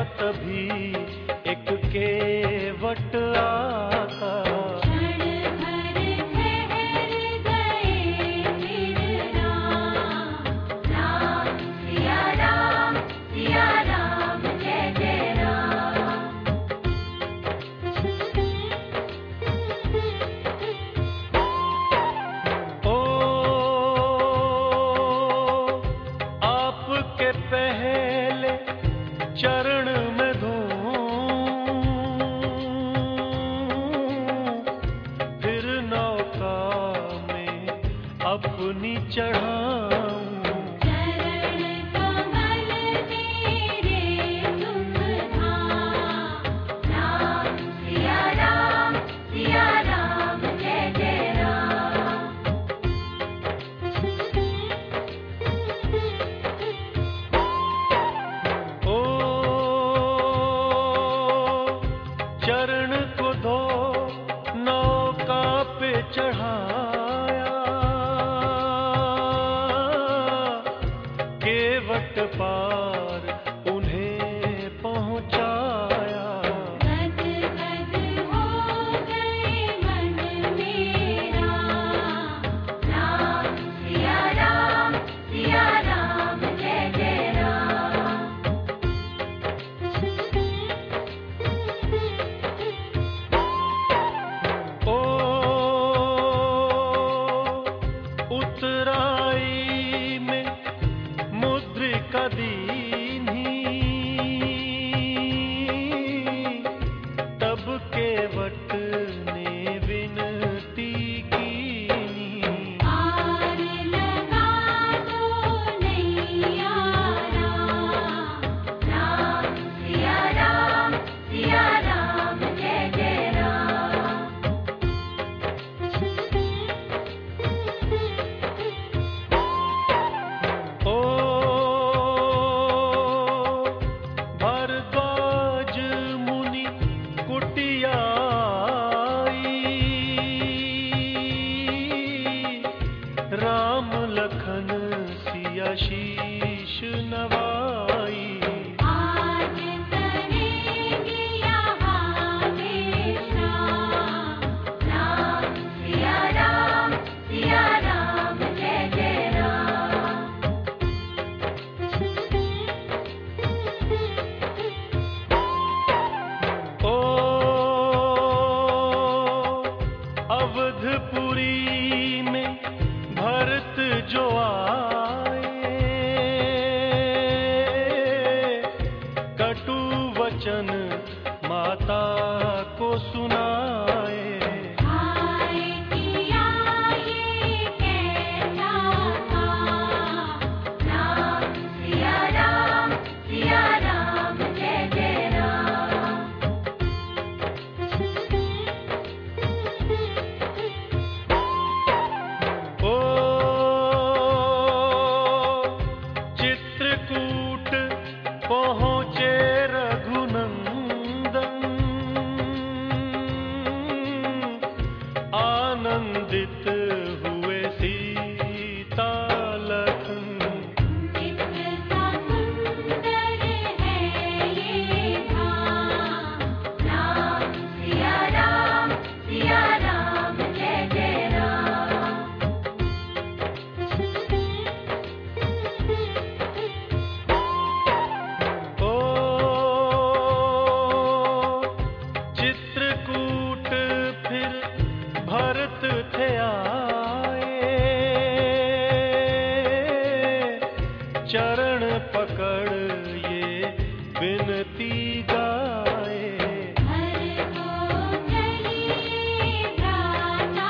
तभी एक केवट आता। पहले चरण में धूं, फिर नौका में अपनी चढ़ाऊं। चरण को धो नौका पे चढ़ाया, केवट पार उन्हें पहुंचाया। गद गद हो गए मन मेरा, राम सिया राम जय जय राम। उतराई में मुद्रिका दीन्ही, तब केवट ने विनती कीनी। पार लगा दो नैया राम सिया राम जय जय राम। भारद्वाज मुनि कुटिया आई, राम लखन सिया शीश नवाई। आज करेंगे यहाँ विश्राम, राम सिया राम जय जय राम। ओ अवधपुरी में भरत जो आए, कटु वचन माता को सुनाए। हाय किया ये कैसा था, राम सिया राम जय जय राम। ओ चित्रकूट पहुँचे रघुनंदन, आनंदित हुए सीता लखन। कितना सुंदर है ये धाम, राम सिया राम जय जय राम। ओ चित्रकूट फिर भरत थे आए, चरण पकड़ ये विनती गाए। हर को चलिए भ्राता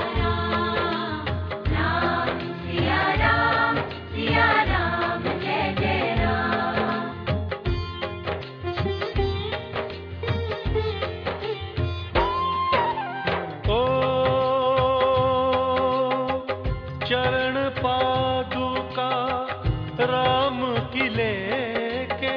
राम सिया राम जय जय राम। ओ चरण पादुका राम की लेके,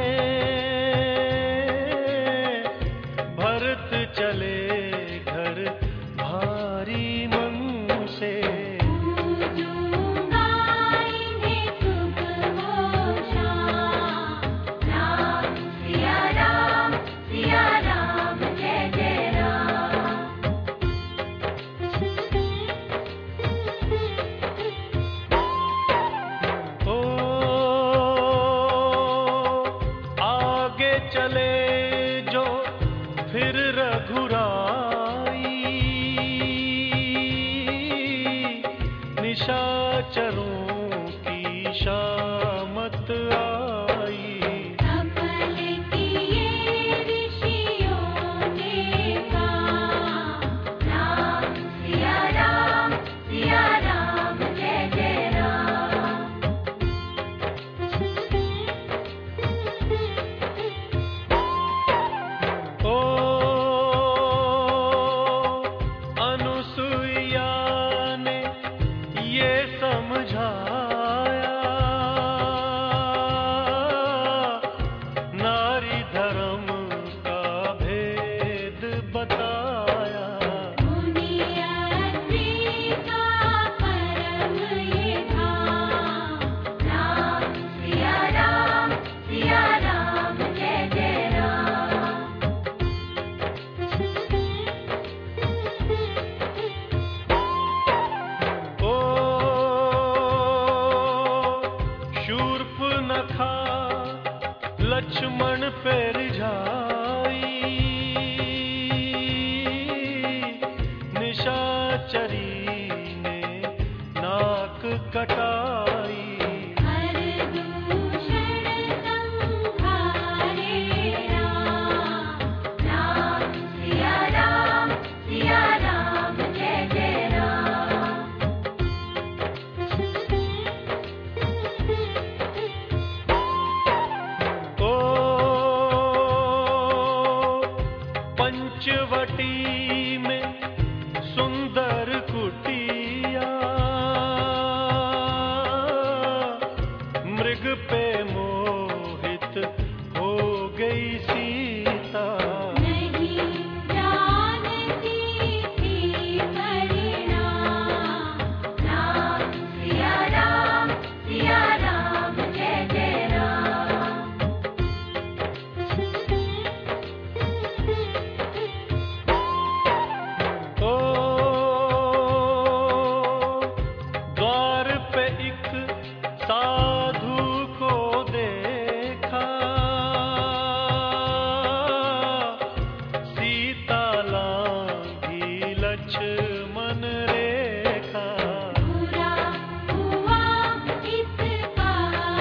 भरत चले घर भारी मन से। पूजूंगा इन्हें सुबह हो शाम, राम सिया निशामत आई। सफल किए ऋषियों ने काम, राम सिया राम जय जय राम। ओ अनुसुईया ने ये समझाया, नारी धर्म का भेद बताया। मुनियत्री का परम ये धाम, राम सिया राम जय जय राम। ओ शूर्पनखा लक्ष्मण पे रिझाई, निशाचरी ने नाक कटाई। हर दूषण संहारे राम सिया राम जय जय राम। ओ पंचवटी में सुंदर कुटिया, मृग पे मोहित हो गई सीता। नहीं जानती थी परिणाम, राम सिया राम जय जय राम। ओ द्वार पे एक साधु को देखा, सीता लांघी लक्ष्मण रेखा। पूरा हुआ इसका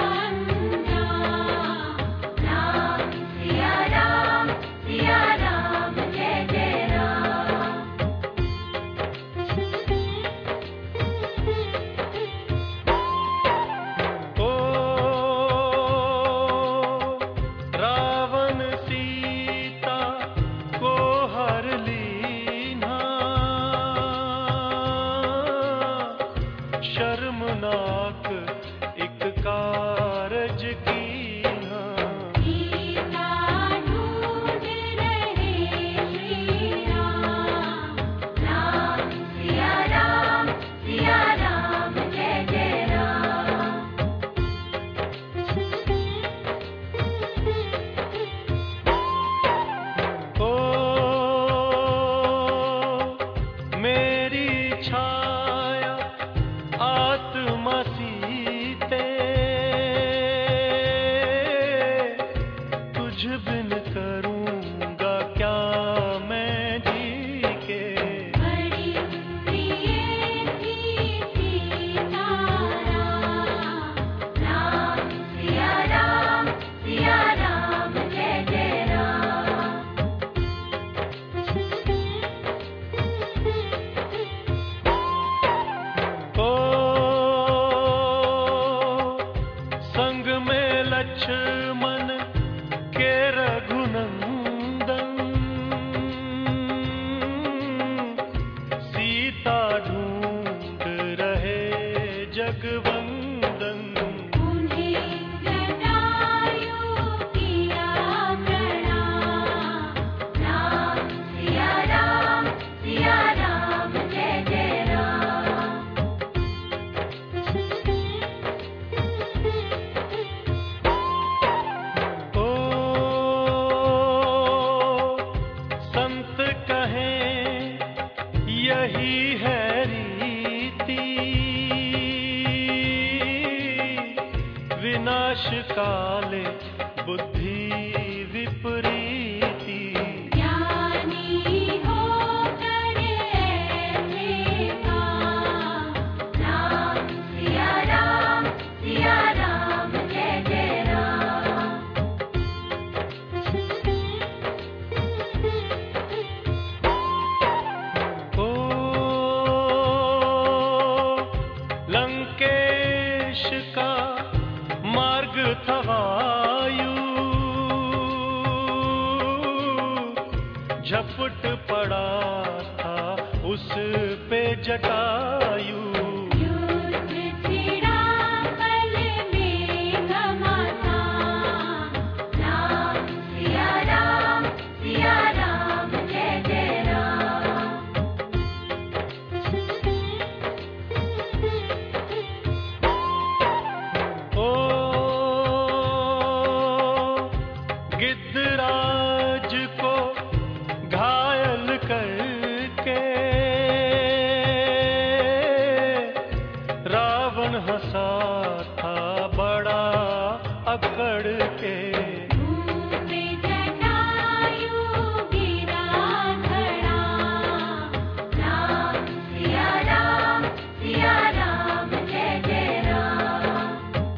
अंजाम, राम सिया राम जय जय राम। ओ रावण सीता को हर लीना, शर्मनाक एक कारज कीना। सीता ढूंढ रहे श्री राम सिया राम जय जय राम। ओ मेरी छाया आत्मा सीते, तुझ बिन करूंगा क्या मैं जी के। बड़ी प्रिय थी सीता राम सिया राम जय जय राम। ओ संग में लक्ष्मण के रघुनंदन, सीता ढूंढ रहे जगवंदन। उन्हें जटायु किया प्रणाम, राम सिया राम जय जय राम। ओ संत कहें यही है रीति, विनाश काले बुद्धि विपरीति। ज्ञानी होकर ऐसे काम, राम सिया राम भाग था वायु, झपट पड़ा था उस पे जटायु। युद्ध छिड़ा पल में घमासान, राम सिया राम जय जय राम। ओ गिद्धराज को घायल करके रावण हंसा था बड़ा अकड़ के। मुँह पे जटायु गिरा खड़ा, राम सिया राम जय जय राम।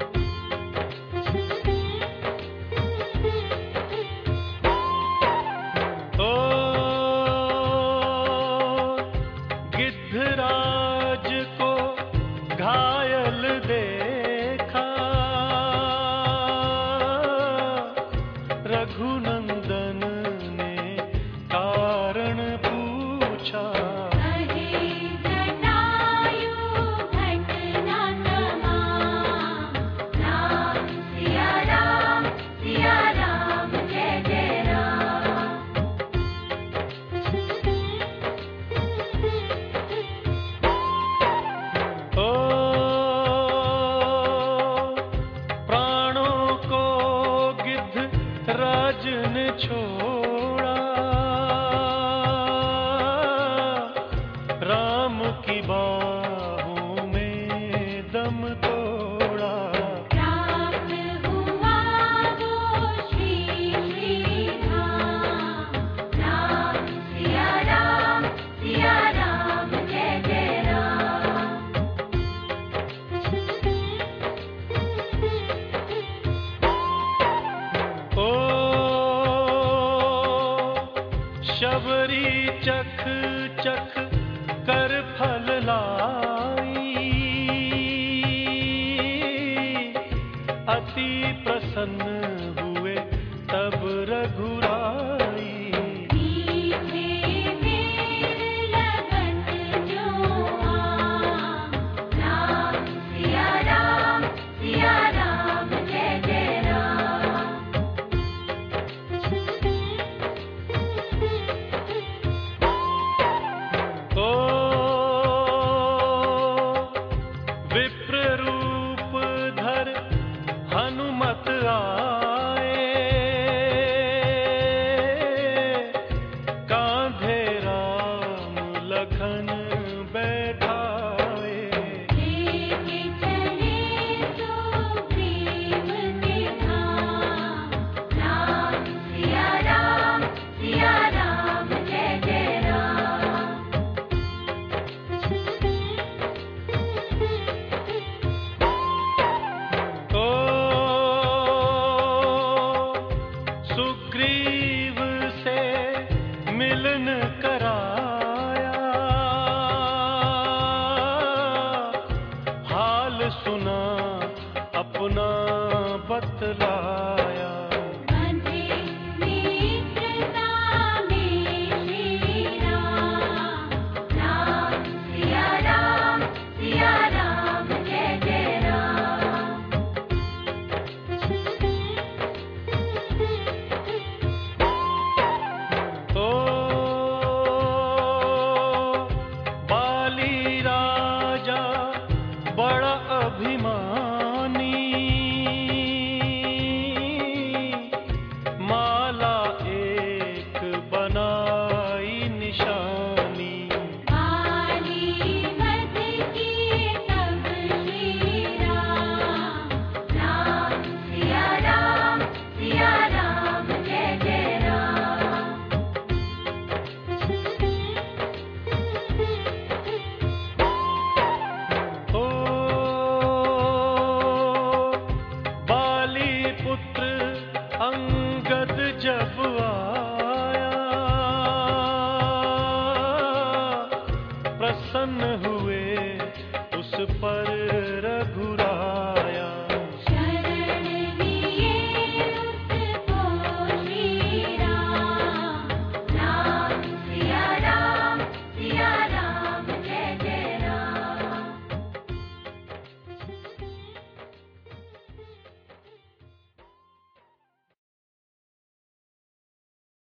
ओ गिद्धराज को घायल देखा, रघुनंदन ने कारण पूछा। कहे जटायु घटना तमाम, राम सिया राम जय जय राम। ओ प्राणों को गिद्धराज ने छोड़ा, राम की बाहों में दम तोड़ा। प्राप्त हुआ वो श्री धाम, राम सिया राम जय जय राम। ओ शबरी चख चख कर फल लाई, अति प्रसन्न हुए तब रघुराई। मीठे मेर लगन जो आम, राम सिया राम जय जय राम। ओ विप्र रूप धर हनुमत आए, कांधे राम लखन बैठाए। लेके चले सुग्रीव के धाम, राम सिया राम जय जय राम। ओ सुग्रीव से मिलन कराया, हाल सुना अपना बतलाया।